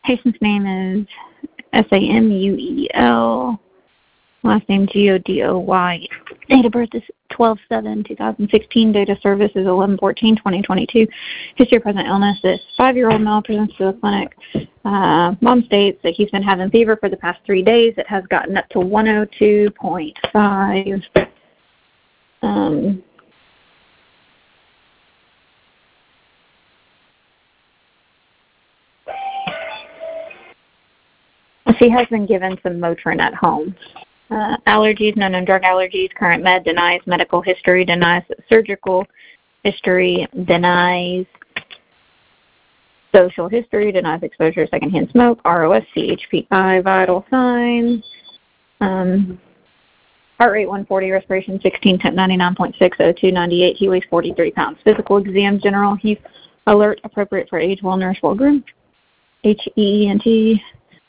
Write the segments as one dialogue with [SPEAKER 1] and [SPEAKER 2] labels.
[SPEAKER 1] Patient's name is Samuel. Last name Godoy. Date of birth is 12/7/2016. Date of service is 11/14/2022. History of present illness. This 5-year-old male presents to the clinic. Mom states that he's been having fever for the past 3 days. It has gotten up to 102.5. She has been given some Motrin at home. Allergies, no known drug allergies. Current med denies. Medical history denies. Surgical history denies. Social history denies exposure to secondhand smoke. ROS, CHPI, vital signs. Heart rate 140, respiration 16, temp 99.6, O2 98. He weighs 43 pounds. Physical exam general. He's alert, appropriate for age, well nourished, well groomed. HEENT.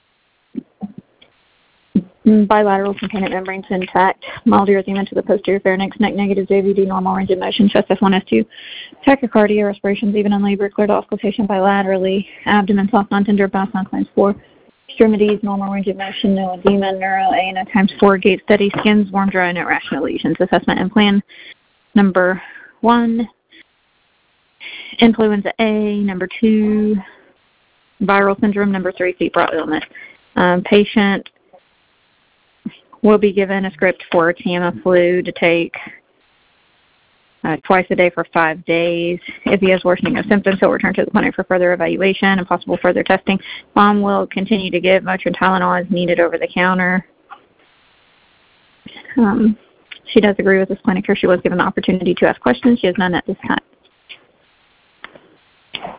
[SPEAKER 1] Bilateral component membranes intact. Mild erythema to the posterior pharynx. Neck negative. JVD normal range of motion. Chest F1, F2. Tachycardia. Respirations even in labor. Cleared auscultation bilaterally. Abdomen soft, non-tender. Bowel sound times 4. Extremities normal range of motion. No edema. Neuro ANO times 4. Gait steady. Skin's warm, dry, no rational lesions. Assessment and plan. Number 1. Influenza A. Number 2. Viral syndrome. Number 3. febrile illness. Patient will be given a script for Tamiflu to take twice a day for 5 days. If he has worsening of symptoms, he'll return to the clinic for further evaluation and possible further testing. Mom will continue to give Motrin Tylenol as needed over the counter. She does agree with this clinic here. She was given the opportunity to ask questions. She has none at this time.